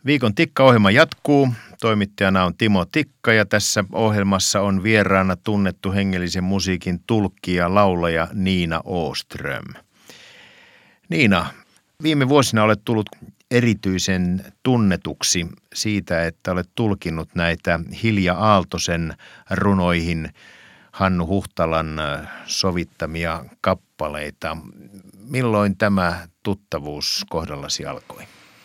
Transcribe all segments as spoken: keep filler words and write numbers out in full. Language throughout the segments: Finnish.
Viikon Tikka-ohjelma jatkuu. Toimittajana on Timo Tikka ja tässä ohjelmassa on vieraana tunnettu hengellisen musiikin tulkki ja laulaja Niina Åström. Niina, viime vuosina olet tullut erityisen tunnetuksi siitä, että olet tulkinnut näitä Hilja Aaltosen runoihin Hannu Huhtalan sovittamia kappaleita. Milloin tämä tuttavuus kohdallasi alkoi?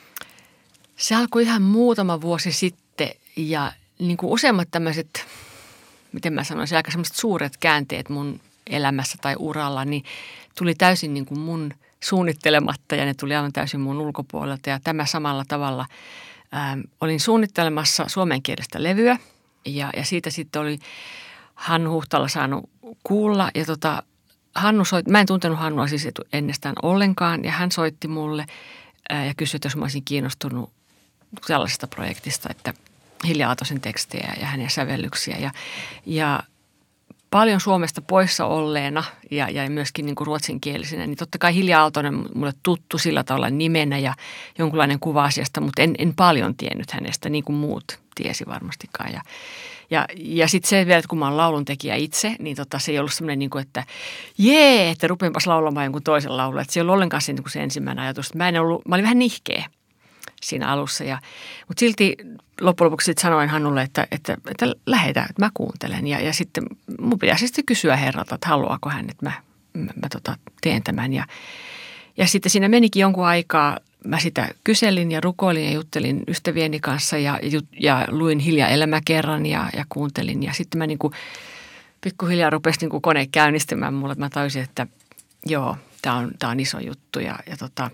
Se alkoi ihan muutama vuosi sitten ja niin kuin useimmat tämmöiset, miten mä sanoisin, aika semmoiset suuret käänteet mun elämässä tai uralla, niin tuli täysin niin kuin mun suunnittelematta ja ne tuli aivan täysin mun ulkopuolelta. Ja tämä samalla tavalla ää, olin suunnittelemassa suomenkielistä levyä ja, ja siitä sitten oli Hannu Huhtala saanut kuulla ja tota, Hannu soit, mä en tuntenut Hannua siis ennestään ollenkaan ja hän soitti mulle ää, ja kysyi, että jos mä olisin kiinnostunut sellaisesta projektista, että Hilja Aaltosen tekstejä ja hänen sävellyksiä ja, ja paljon Suomesta poissa olleena ja, ja myöskin niin kuin ruotsinkielisenä, niin totta kai Hilja Aaltonen mulle tuttu sillä tavalla nimenä ja jonkunlainen kuva asiasta, mutta en, en paljon tiennyt hänestä, niin kuin muut tiesi varmastikaan. Ja, ja, ja sitten se vielä, että kun mä oon lauluntekijä itse, niin tota, se ei ollut semmoinen, niin kuin, että jee, että rupeenpas laulamaan jonkun toisen laulun. Että se ei ollut ollenkaan se, niin kuin se ensimmäinen ajatus. Mä, en ollut, mä olin vähän nihkeä siinä alussa. Ja, mutta silti loppujen lopuksi sitten sanoin Hannulle, että, että, että lähetä, että mä kuuntelen. Ja, ja sitten mun pitäisi sitten kysyä herralta, että haluaako hän, että mä, mä, mä tota, teen tämän. Ja, ja sitten siinä menikin jonkun aikaa. Mä sitä kyselin ja rukoilin ja juttelin ystävieni kanssa ja, ja, ja luin Hilja elämäkerran ja, ja kuuntelin. Ja sitten mä niin kuin pikkuhiljaa rupesin niin kuin kone käynnistämään mulle, että mä tajusin, että joo, tää on, tää on iso juttu. Ja, ja tota,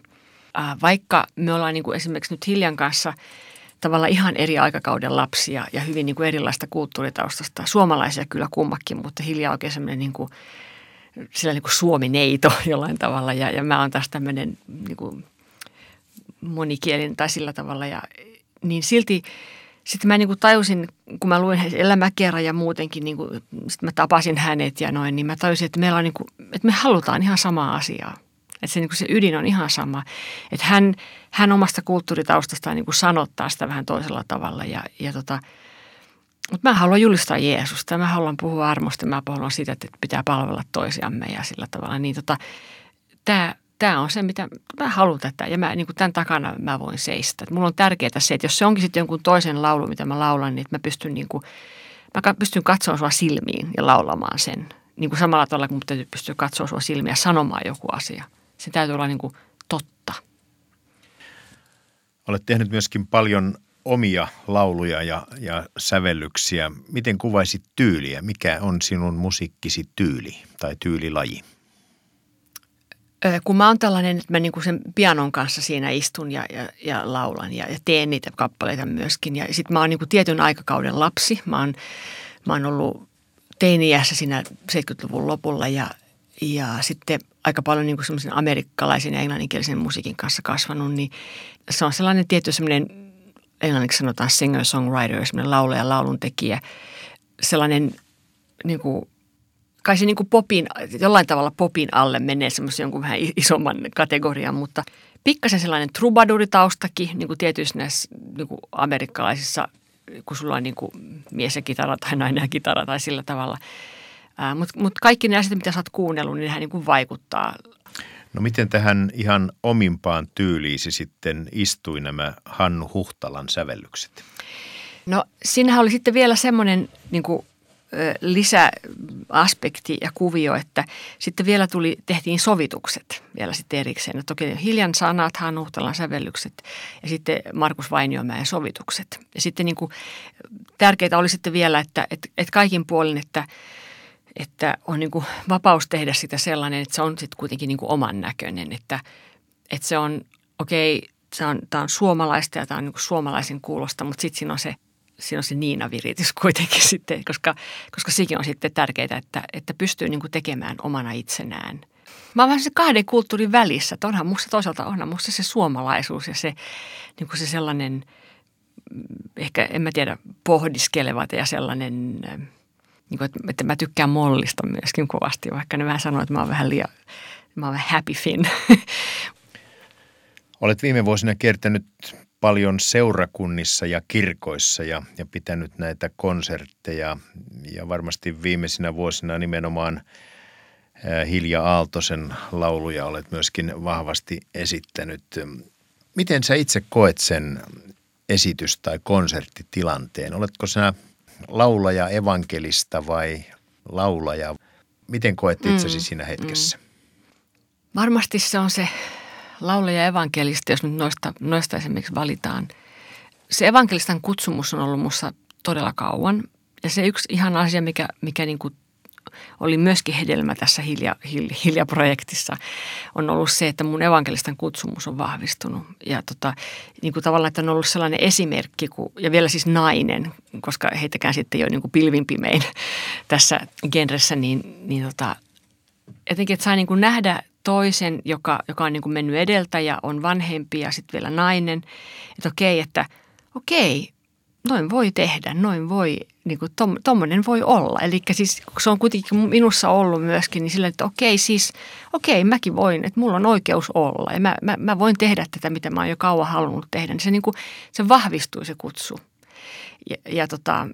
vaikka me ollaan niin kuin esimerkiksi nyt Hiljan kanssa tavallaan ihan eri aikakauden lapsia ja hyvin niin kuin erilaista kulttuuritaustasta. Suomalaisia kyllä kummakin, mutta Hilja on oikein semmoinen niin kuin, sillä niin kuin suomineito jollain tavalla ja, ja mä oon taas tämmöinen niin kuin monikielinen tai sillä tavalla. Ja, niin silti sitten mä niin kuin tajusin, kun mä luin elämäkerran ja muutenkin, niin kuin, sitten mä tapasin hänet ja noin, niin mä tajusin, että meillä on niin kuin, että me halutaan ihan samaa asiaa. Että se, niin kuin se ydin on ihan sama. Että hän, hän omasta kulttuuritaustastaan niin kuin sanottaa sitä vähän toisella tavalla. Ja, ja tota, mutta mä haluan julistaa Jeesusta. Mä haluan puhua armosta. Mä haluan siitä, että pitää palvella toisiamme ja sillä tavalla. Niin tota, tämä Tämä on se, mitä mä haluan tätä ja mä, niin kuin tämän takana mä voin seistä. Et mulla on tärkeää se, että jos se onkin sitten jonkun toisen laulu, mitä mä laulan, niin että mä pystyn, niin kuin, mä pystyn katsoa sua silmiin ja laulamaan sen. Niin kuin samalla tavalla, kun mun täytyy pystyä katsoa sua silmiin ja sanomaan joku asia. Se täytyy olla niin kuin totta. Olet tehnyt myöskin paljon omia lauluja ja, ja sävellyksiä. Miten kuvaisit tyyliä? Mikä on sinun musiikkisi tyyli tai tyylilaji? Kun mä oon tällainen, että mä niinku sen pianon kanssa siinä istun ja, ja, ja laulan ja, ja teen niitä kappaleita myöskin. Ja sit mä oon niinku tietyn aikakauden lapsi. Mä oon, mä oon ollut teini-iässä siinä seitsemänkymmentäluvun lopulla ja, ja sitten aika paljon niinku semmoisen amerikkalaisen ja englanninkielisen musiikin kanssa kasvanut. Niin se on sellainen tietty semmoinen, englanniksi sanotaan singer-songwriter, semmoinen laulaja, lauluntekijä. Sellainen niinku kai se niin kuin popin, jollain tavalla popin alle menee semmoisen jonkun vähän isomman kategorian, mutta pikkasen sellainen trubaduritaustakin, niin kuin tietysti näissä niin kuin amerikkalaisissa, kun sulla on niin kuin mies ja kitara tai nainen ja kitara tai sillä tavalla. Mutta mut kaikki ne asiat, mitä sä oot kuunnellut, niin nehän niin kuin vaikuttaa. No miten tähän ihan omimpaan tyyliisi sitten istui nämä Hannu Huhtalan sävellykset? No siinähän oli sitten vielä semmoinen niin kuin lisäaspekti ja kuvio, että sitten vielä tuli, tehtiin sovitukset vielä sitten erikseen. No toki Hiljan sanat, Hannu Huhtalan sävellykset ja sitten Markus Vainiomäen sovitukset. Ja sitten niin kuin tärkeää oli sitten vielä, että, että, että kaikin puolin, että, että on niin kuin vapaus tehdä sitä sellainen, että se on sitten kuitenkin niin kuin oman näköinen. Että, että se on, okei, se on, tämä on suomalaista ja tämä on niin kuin suomalaisen kuulosta, mutta sitten siinä on se Siinä on se Niina-viritys kuitenkin sitten, koska, koska sekin on sitten tärkeää, että, että pystyy niin kuin tekemään omana itsenään. Mä oon vähän se kahden kulttuurin välissä, että onhan musta toisaalta onhan musta se suomalaisuus ja se, niin kuin se sellainen, ehkä en mä tiedä, pohdiskelevat ja sellainen, niin kuin, että mä tykkään mollista myöskin kovasti, vaikka ne vähän sanoo, että mä oon vähän liian, mä oon vähän happy fin. Olet viime vuosina kiertänyt paljon seurakunnissa ja kirkoissa ja, ja pitänyt näitä konsertteja ja varmasti viimeisinä vuosina nimenomaan Hilja Aaltosen lauluja olet myöskin vahvasti esittänyt. Miten sä itse koet sen esitys- tai konserttitilanteen? Oletko sinä laulaja evankelista vai laulaja? Miten koet itsesi mm, siinä hetkessä? Mm. Varmasti se on se laulaja evankelista, jos nyt noista, noista esimerkiksi valitaan. Se evankelistan kutsumus on ollut musta todella kauan. Ja se yksi ihan asia, mikä, mikä niin kuin oli myöskin hedelmä tässä hilja, hilja, hiljaprojektissa, on ollut se, että mun evankelistan kutsumus on vahvistunut. Ja tota, niin kuin tavallaan, että on ollut sellainen esimerkki, kun, ja vielä siis nainen, koska heitäkään sitten jo niin kuin pilvinpimein tässä genressä, niin, niin tota, etenkin, että sai niin kuin nähdä toisen, joka, joka on niin kuin mennyt edeltä ja on vanhempi ja sitten vielä nainen, että okei, että okei, noin voi tehdä, noin voi, niin kuin tom, tommoinen voi olla. Eli siis se on kuitenkin minussa ollut myöskin, niin sillä, että okei siis, okei mäkin voin, että mulla on oikeus olla ja mä, mä, mä voin tehdä tätä, mitä mä oon jo kauan halunnut tehdä. Niin se, niin kuin, se vahvistuu se kutsu. Ja, ja tota,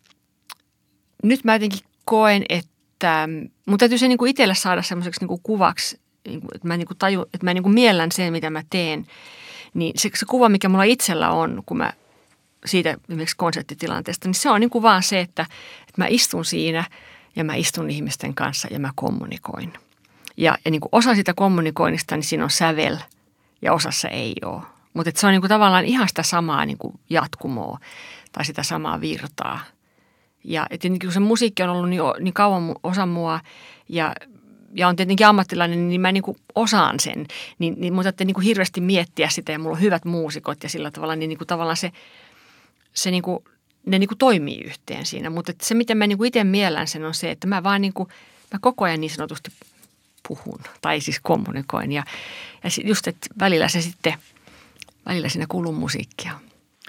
nyt mä jotenkin koen, että mun täytyy se niin kuin itselle saada semmoiseksi niin kuin kuvaksi, niin kuin, että mä, niin kuin taju, että mä niin kuin miellän sen, mitä mä teen. Niin se, se kuva, mikä mulla itsellä on, kun mä siitä esimerkiksi konserttitilanteesta, niin se on niin kuin vaan se, että, että mä istun siinä ja mä istun ihmisten kanssa ja mä kommunikoin. Ja, ja niin kuin osa sitä kommunikoinnista, niin siinä on sävel ja osassa ei ole. Mutta se on niin kuin tavallaan ihan sitä samaa niin kuin jatkumoa tai sitä samaa virtaa. Ja että niin kuin se musiikki on ollut niin, niin kauan osa mua ja ja on tietenkin ammattilainen, niin mä niin kuin osaan sen. Niin, niin mun täytyy niin kuin hirveästi miettiä sitä ja mulla on hyvät muusikot ja sillä tavalla, niin, niin kuin tavallaan se, se niin kuin, ne niin kuin toimii yhteen siinä. Mutta se, miten mä niin kuin itse miellän sen on se, että mä vaan niin kuin, mä koko ajan niin sanotusti puhun tai siis kommunikoin. Ja, ja just, että välillä se sitten, välillä siinä kuuluu musiikkia.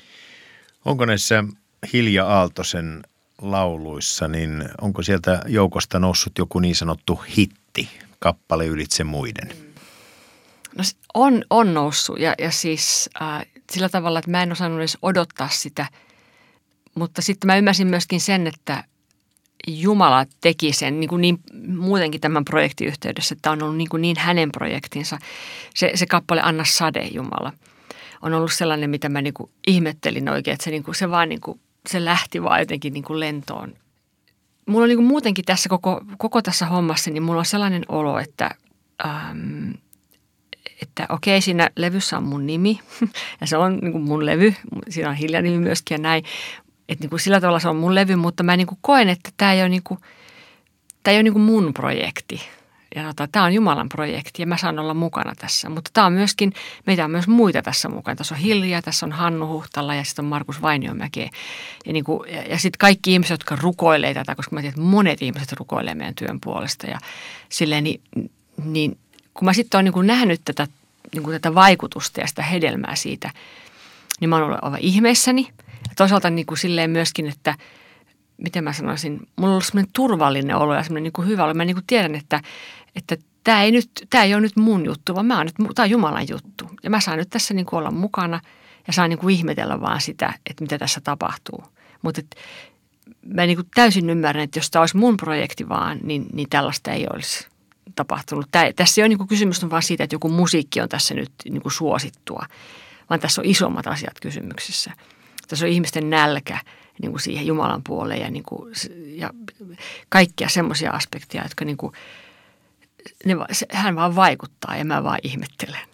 Onko näissä Hilja Aaltosen lauluissa, niin onko sieltä joukosta noussut joku niin sanottu hitti, kappale ylitse muiden? No on, on noussut ja, ja siis äh, sillä tavalla, että mä en osannut edes odottaa sitä, mutta sitten mä ymmärsin myöskin sen, että Jumala teki sen niin, kuin niin muutenkin tämän projektin yhteydessä, että on ollut niin, kuin niin hänen projektinsa. Se, se kappale Anna sade Jumala on ollut sellainen, mitä mä niin kuin ihmettelin oikein, että se, niin kuin, se vaan niin kuin se lähti vaan jotenkin niin kuin lentoon. Mulla on niin kuin muutenkin tässä koko, koko tässä hommassa, niin mulla on sellainen olo, että, ähm, että okei, siinä levyssä on mun nimi ja se on niin kuin mun levy. Siinä on Hilja nimi myöskin ja näin. Että niin kuin sillä tavalla se on mun levy, mutta mä niin kuin koen, että tämä ei ole, niin kuin, tämä ei ole niin kuin mun projekti. Ja tota, tämä on Jumalan projekti ja mä saan olla mukana tässä. Mutta tämä on myöskin, meitä on myös muita tässä mukana. Tässä on Hilja, tässä on Hannu Huhtala ja sitten on Markus Vainiomäki. Ja, niin kuin, ja, ja sitten kaikki ihmiset, jotka rukoilee tätä, koska mä tiedän, että monet ihmiset rukoilee meidän työn puolesta. Ja silleen, niin, niin kun mä sitten olen niin kuin nähnyt tätä, niin kuin tätä vaikutusta ja sitä hedelmää siitä, niin mä oon ollut aivan ihmeessäni. Ja toisaalta niin kuin silleen myöskin, että miten mä sanoisin, mulla on ollut semmoinen turvallinen olo ja semmoinen niin kuin hyvä olo. Mä niin kuin tiedän, että, että tämä ei, nyt, tämä ei ole nyt mun juttu, vaan mä oon nyt, tämä on Jumalan juttu. Ja mä saan nyt tässä niin kuin olla mukana ja saan niin kuin ihmetellä vaan sitä, että mitä tässä tapahtuu. Mutta mä niin kuin täysin ymmärrän, että jos tämä olisi mun projekti vaan, niin, niin tällaista ei olisi tapahtunut. Tämä, tässä ei ole niin kuin kysymys vaan siitä, että joku musiikki on tässä nyt niin kuin suosittua, vaan tässä on isommat asiat kysymyksessä. Tässä on ihmisten nälkä niin kuin siihen Jumalan puoleen ja, niin kuin, ja kaikkia semmoisia aspekteja, jotka niin kuin, ne, se, hän vaan vaikuttaa ja mä vaan ihmettelen.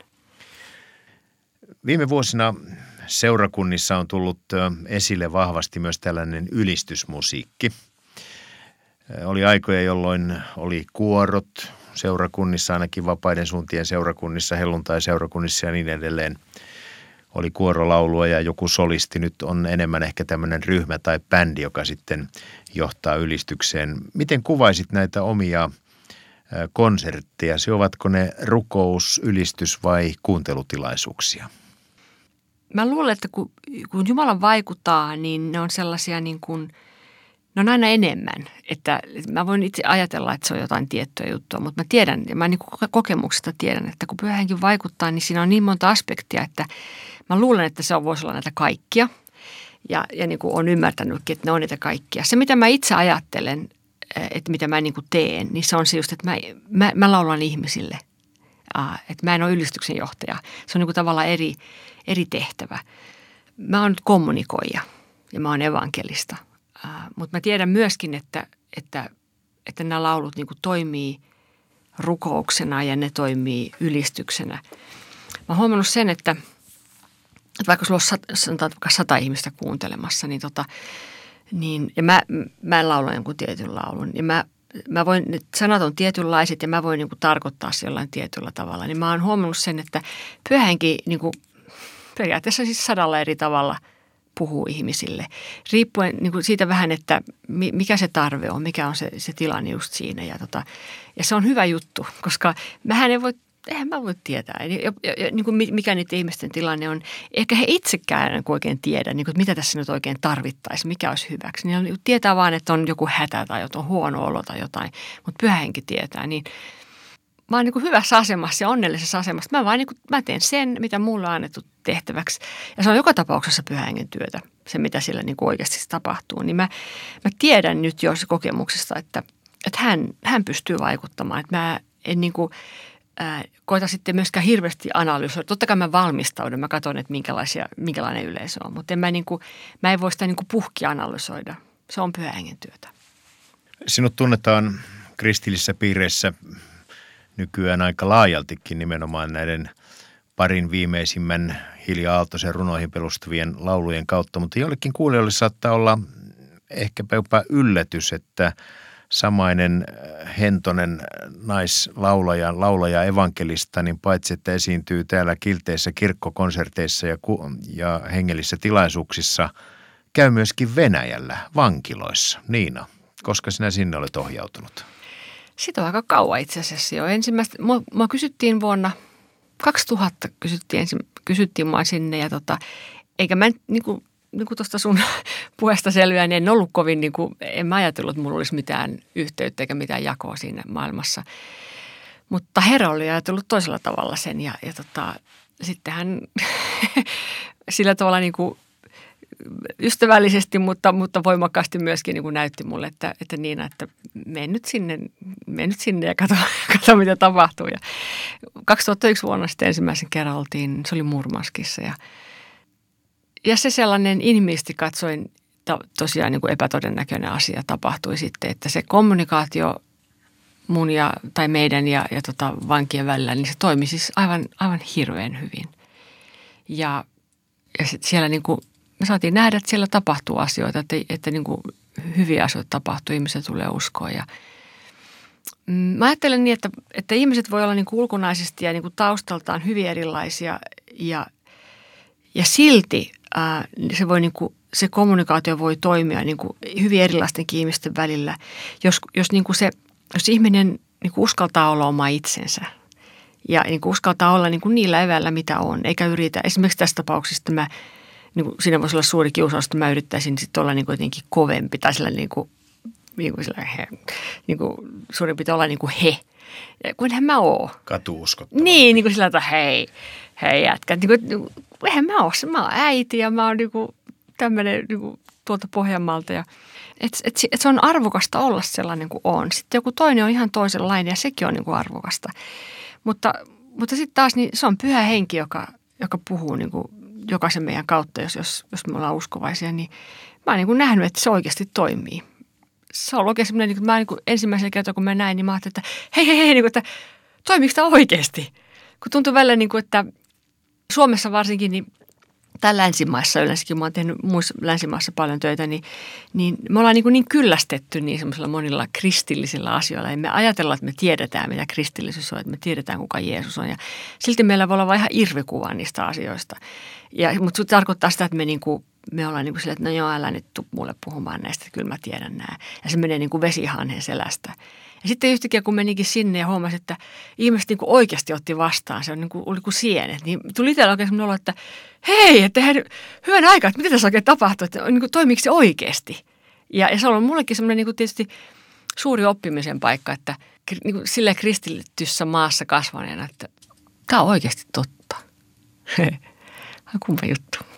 Viime vuosina seurakunnissa on tullut esille vahvasti myös tällainen ylistysmusiikki. Oli aikoja, jolloin oli kuorot seurakunnissa, ainakin vapaiden suuntien seurakunnissa, helluntai-seurakunnissa ja niin edelleen. Oli kuorolaulua ja joku solisti. Nyt on enemmän ehkä tämmöinen ryhmä tai bändi, joka sitten johtaa ylistykseen. Miten kuvaisit näitä omia konsertteja? Ovatko ne rukous, ylistys vai kuuntelutilaisuuksia? Mä luulen, että kun, kun Jumala vaikuttaa, niin ne on sellaisia niin kuin, ne on aina enemmän. Että mä voin itse ajatella, että se on jotain tiettyä juttua, mutta mä tiedän, ja mä niin kuin kokemuksesta tiedän, että kun pyhä henki vaikuttaa, niin siinä on niin monta aspektia, että mä luulen, että se on, voisi olla näitä kaikkia. Ja, ja niin kuin olen ymmärtänytkin, että ne on niitä kaikkia. Se, mitä mä itse ajattelen, että mitä mä niin kuin teen, niin se on se just, että mä, mä, mä laulan ihmisille. Uh, että mä en ole ylistyksen johtaja. Se on niin kuin tavallaan eri, eri tehtävä. Mä oon nyt kommunikoija ja mä oon evankelista. Uh, mutta mä tiedän myöskin, että, että, että nämä laulut niin kuin toimii rukouksena ja ne toimii ylistyksenä. Mä oon huomannut sen, että, että vaikka sulla on sata, vaikka sata ihmistä kuuntelemassa, niin, tota, niin ja mä, mä en laula jonkun tietyn laulun. Ja mä, mä voin, sanat on tietynlaiset ja mä voin niin kuin tarkoittaa se jollain tietyllä tavalla. Niin mä oon huomannut sen, että pyhä henki niin kuin periaatteessa siis sadalla eri tavalla puhuu ihmisille. Riippuen niin kuin siitä vähän, että mikä se tarve on, mikä on se, se tilanne just siinä. Ja, tota, ja se on hyvä juttu, koska mähän ei voi, eihän mä voi tietää, ja, ja, ja, niin kuin mikä niiden ihmisten tilanne on. Ehkä he itsekään oikein tiedä, niin kuin, mitä tässä nyt oikein tarvittaisiin, mikä olisi hyväksi. Niin tietää vaan, että on joku hätä tai jotain huono olo tai jotain, mutta pyhä henki tietää, niin mä oon niin kuin hyvässä asemassa ja onnellisessa asemassa. Mä vaan niin kuin, mä teen sen, mitä mulle on annettu tehtäväksi. Ja se on joka tapauksessa pyhän hengen työtä, se mitä sillä niin kuin oikeasti tapahtuu. Niin mä, mä tiedän nyt jo se kokemuksesta, että, että hän, hän pystyy vaikuttamaan. Että mä en niin kuin, äh, koita sitten myöskään hirveästi analysoida. Totta kai mä valmistaudun, mä katson, että minkälaisia, minkälainen yleisö on. Mutta en mä, niin kuin, mä en voi sitä niin kuin puhkia analysoida. Se on pyhän hengen työtä. Sinut tunnetaan kristillisessä piireissä nykyään aika laajaltikin nimenomaan näiden parin viimeisimmän Hilja Aaltosen runoihin perustuvien laulujen kautta, mutta jollekin kuulijoille saattaa olla ehkäpä jopa yllätys, että samainen hentonen naislaulaja, laulaja evankelista, niin paitsi että esiintyy täällä kilteissä kirkkokonserteissa ja, ku- ja hengellisissä tilaisuuksissa, käy myöskin Venäjällä vankiloissa. Niina, koska sinä sinne olet ohjautunut? Siitä on aika kauan itse asiassa jo. Ensimmäistä, mua, mua kysyttiin vuonna kaksituhatta, kysyttiin, ensin, kysyttiin mua sinne ja tota, eikä mä niin kuin, niin kuin tuosta sun puheesta selviää, niin en ollut kovin, niin kuin, en mä ajatellut, että mulla olisi mitään yhteyttä eikä mitään jakoa siinä maailmassa. Mutta Herra oli ajatellut toisella tavalla sen ja, ja tota, sitten hän sillä tavalla niin kuin ystävällisesti, mutta, mutta voimakkaasti myöskin niin kuin näytti mulle, että, että Niina, että mene nyt sinne, mene nyt sinne ja katso, katso mitä tapahtuu. Ja kaksituhattayksi vuonna sitten ensimmäisen kerran oltiin, se oli Murmanskissa ja, ja se sellainen inhimillisesti katsoin to, tosiaan niin kuin epätodennäköinen asia tapahtui sitten, että se kommunikaatio mun ja, tai meidän ja, ja tota vankien välillä, niin se toimi siis aivan, aivan hirveän hyvin. Ja, ja sit siellä niin kuin me saatiin nähdä, että siellä tapahtuu asioita, että, että niin kuin hyviä asioita tapahtuu, ihmiset tulee uskoon. Ja mä ajattelen niin, että, että ihmiset voi olla niin kuin ulkonaisesti ja niin kuin taustaltaan hyvin erilaisia ja, ja silti ää, se, voi niin kuin, se kommunikaatio voi toimia niin kuin hyvin erilaistenkin ihmisten välillä, jos, jos, niin kuin se, jos ihminen niin kuin uskaltaa olla oma itsensä. Ja niin kuin uskaltaa olla niin kuin niillä eväillä, mitä on, eikä yritä. Esimerkiksi tässä tapauksessa mä niin kuin siinä voisi olla suuri kiusaus, että mä yrittäisin sitten olla niin kuin jotenkin kovempi tai sillä niin kuin, niin kuin, sillä he, niin kuin suurin pitää olla niin kuin he. Ja kun eihän mä oo. Katu-uskottava. Niin, niin kuin sillä tavalla, hei, hei jätkät. Niin kuin, eihän mä oo, mä oon äiti ja mä oon niin kuin tämmöinen niin kuin tuolta Pohjanmaalta. Ja, et, et, et se on arvokasta olla sellainen kuin on. Sitten joku toinen on ihan toisenlainen ja sekin on niin kuin arvokasta. Mutta, mutta sitten taas niin se on pyhä henki, joka, joka puhuu niin kuin jokaisen meidän kautta, jos, jos, jos me ollaan uskovaisia, niin mä oon niin kuin nähnyt, että se oikeasti toimii. Se on oikein semmoinen, niin kuin mä niin kuin ensimmäisellä kertaa, kun mä näin, niin mä ajattelin, että hei, hei, hei, niin kuin, että toimiiko tämä oikeasti? Kun tuntuu välillä, niin kuin, että Suomessa varsinkin, niin tai länsimaissa yleensäkin, mä oon tehnyt muissa länsimaissa paljon töitä, niin, niin me ollaan niin, kuin niin kyllästetty niin semmoisilla monilla kristillisillä asioilla. Ja me ajatellaan, että me tiedetään, mitä kristillisyys on, että me tiedetään, kuka Jeesus on. Ja silti meillä voi olla vain ihan irvikuva niistä asioista. Ja, mutta se tarkoittaa sitä, että me, niin kuin, me ollaan niin kuin silleen, että no joo, älä nyt tuu mulle puhumaan näistä, että kyllä mä tiedän nämä. Ja se menee niin kuin vesihanhen selästä. Ja sitten yhtäkkiä, kun menikin sinne ja huomasi, että ihmiset niin kuin oikeasti otti vastaan, se on niin kuin, oli kuin sienet, niin tuli itsellä oikein sellainen olo, että hei, että hyvän aikaa, että mitä tässä oikein tapahtuu, että niin kuin, toimiiko se oikeasti? Ja, ja se on ollut mullekin semmoinen niin kuin tietysti suuri oppimisen paikka, että niin kuin silleen kristillityssä maassa kasvaneena, että tämä on oikeasti totta. Kumpa juttu.